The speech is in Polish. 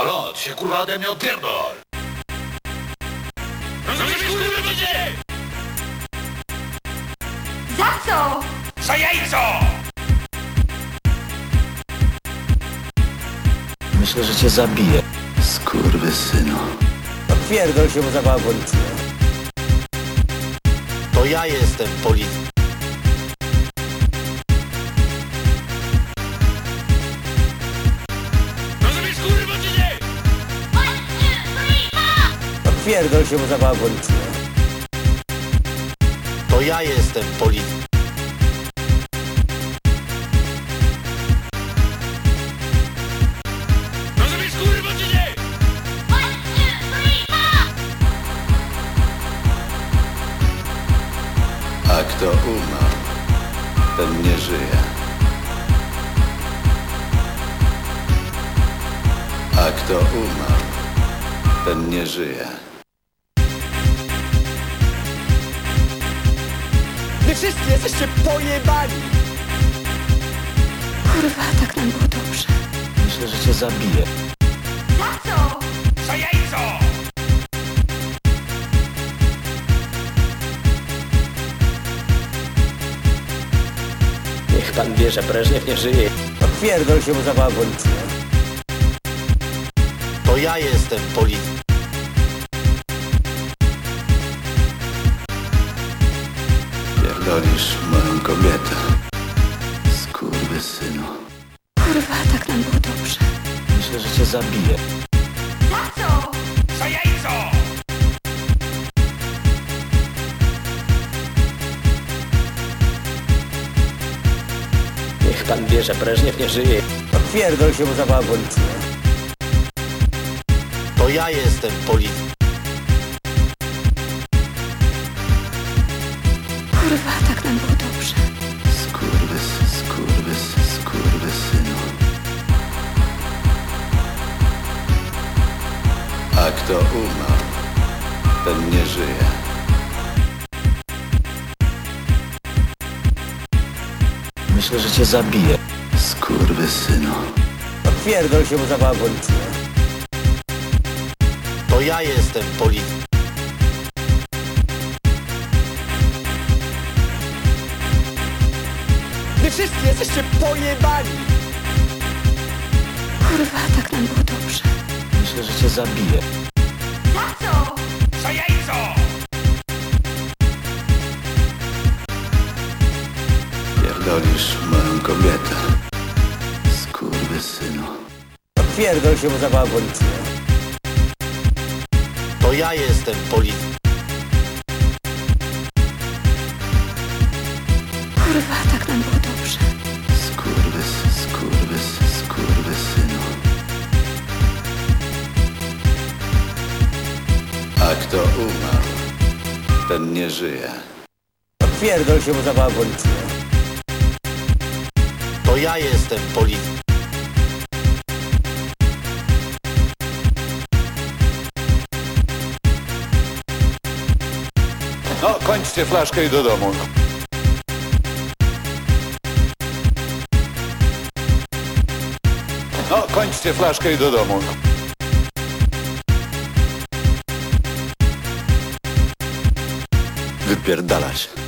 Lot się kurwa ode mnie odpierdol! Rozumiesz kurwa będzie? Za co? Za jajco! Myślę, że cię zabiję. Skurwysynu. Odpierdol się, bo zawoła policję. To ja jestem policja. Rozumiesz kurwa czy nie? Odpierdol się, bo zawoła policję. To ja jestem policja. Rozumiesz kurwa czy nie? A kto umarł, ten nie żyje. A kto umarł, ten nie żyje. Wy wszyscy jesteście pojebani! Kurwa, tak nam było dobrze. Myślę, że cię zabiję. Za co? Za jajco! Niech pan wie, że Breżniew nie żyje. Odpierdol się, bo zawoła policję. To ja jestem policja. Pierdolisz moją kobietę. Skurwysynu. Kurwa, tak nam było dobrze. Myślę, że cię zabiję. Za co? Za jajco! Niech pan wie, że Breżniew nie żyje. Odpierdol się, bo zawoła policję. To ja jestem policja. Kurwa, tak nam było dobrze. Skurwysynu. A kto umarł, ten nie żyje. Myślę, że cię zabiję. Skurwysynu. Odpierdol się, bo zawoła policję. To ja jestem policja. Wy wszyscy jesteście pojebani! Kurwa, tak nam było dobrze. Myślę, że cię zabiję. Za co? Za jajco! Pierdolisz moją kobietę. Skurwysynu. Odpierdol się, bo zawoła policję. To ja jestem policja. Kurwa, tak nam było dobrze. Skurwysynu. A kto umarł, ten nie żyje. Odpierdol się, bo zawoła policję. To ja jestem policja. No, kończcie flaszkę i do domu. No, kończcie flaszkę i do domu. Wypierdalać.